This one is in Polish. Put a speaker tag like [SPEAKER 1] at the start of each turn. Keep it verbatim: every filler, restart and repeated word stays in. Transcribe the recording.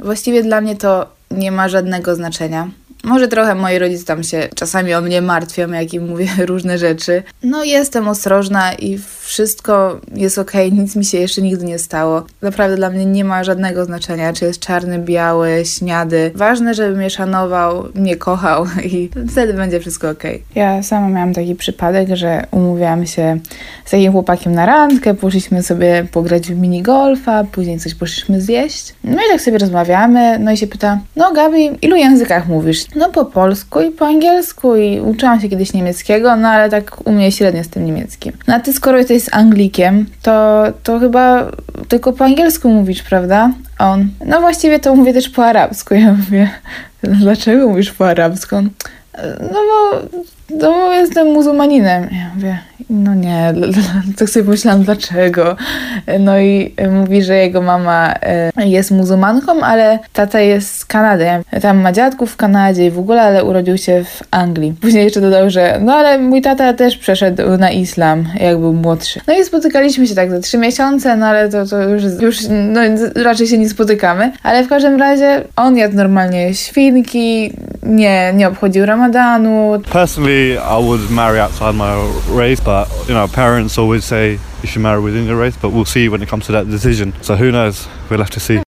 [SPEAKER 1] właściwie dla mnie to nie ma żadnego znaczenia. Może trochę moi rodzice tam się czasami o mnie martwią, jak im mówię różne rzeczy. No jestem ostrożna i wszystko jest okej, nic mi się jeszcze nigdy nie stało. Naprawdę dla mnie nie ma żadnego znaczenia, czy jest czarny, biały, śniady. Ważne, żeby mnie szanował, mnie kochał i wtedy będzie wszystko okej. Ja sama miałam taki przypadek, że umówiłam się z takim chłopakiem na randkę, poszliśmy sobie pograć w minigolfa, później coś poszliśmy zjeść. No i tak sobie rozmawiamy, no i się pyta, no Gabi, ilu językach mówisz? No po polsku i po angielsku i uczyłam się kiedyś niemieckiego, no ale tak u mnie średnio z tym niemieckim. No a ty skoro jesteś z Anglikiem, to, to chyba tylko po angielsku mówisz, prawda? On, no właściwie to mówię też po arabsku. Ja mówię, dlaczego mówisz po arabsku? On, no bo, no bo jestem muzułmaninem. Ja mówię, no nie, tak sobie pomyślałam, dlaczego? No i mówi, że jego mama jest muzułmanką, ale tata jest z Kanady. Tam ma dziadków w Kanadzie i w ogóle, ale urodził się w Anglii. Później jeszcze dodał, że no ale mój tata też przeszedł na islam, jak był młodszy. No i spotykaliśmy się tak za trzy miesiące, no ale to, to już, już no, raczej się nie spotykamy. Ale w każdym razie on jadł normalnie świnki, nie, nie obchodził Ramadanu.
[SPEAKER 2] Personally, I would marry outside my race, but you know, parents always say you should marry within your race, but we'll see when it comes to that decision. So who knows? We'll have to see.